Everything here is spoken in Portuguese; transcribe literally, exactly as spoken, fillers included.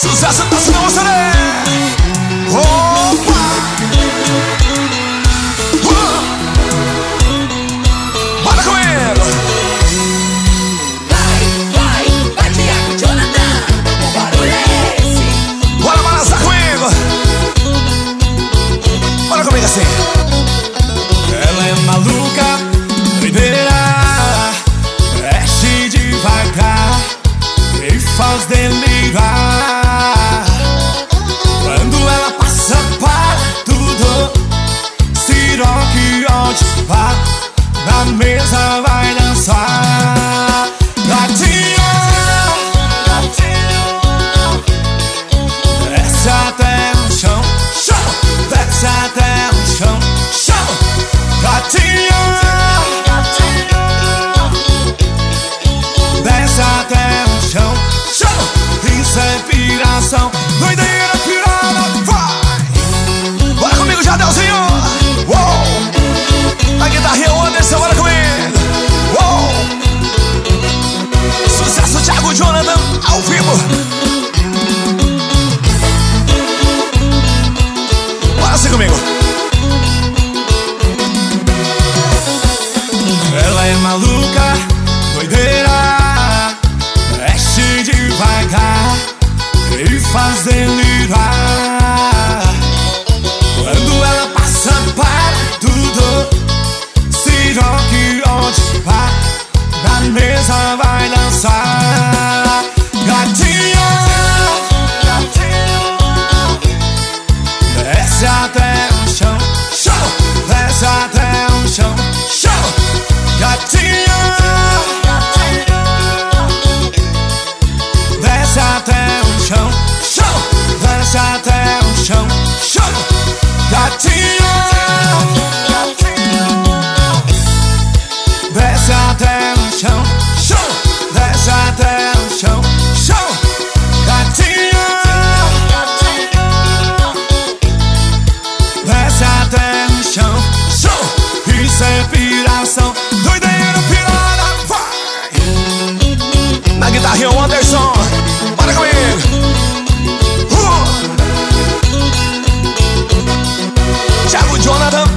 Sucesso tá sendo você, né? Opa! Uh! Bora com ele! Vai, vai, vai, Thiago Jonathan. O barulho é esse. Bora balançar comigo! Bora comigo assim! Ela é maluca, doideira, mexe devagar e faz delirar. Quando ela passa para tudo, siroque onde vá, na mesa vai dançar. Gatinho, gatinho, desce até o chão, chão, desce até o chão, chão. Gatinho, gatinho, desce até o chão, chão. Isso é piração, doideira pirada, vai! Bora comigo, Jadelzinho! Uou! Na guitarrinha o Anderson, bora comigo! Uou! Sucesso Thiago Jonathan, ao vivo! Bora assim comigo! Ela é maluca, doideira, mexe devagar e faz delirar. Quando ela passa para tudo, siroque onde vá, na mesa vai dançar. Gatinho, gatinho, desce até o chão, chão, desce até o chão, chão. Gatinho, gatinho, desce até o chão, chão, desce até o chão, chão. Gatinho, gatinho, desce até o chão, chão, desce até o chão, chão. Gatinho, gatinho, desce até o chão, chão. Isso é piração, doideira pirada, vai! Na guitarrinha o Anderson, bora comigo! Uh! Thiago Jonathan,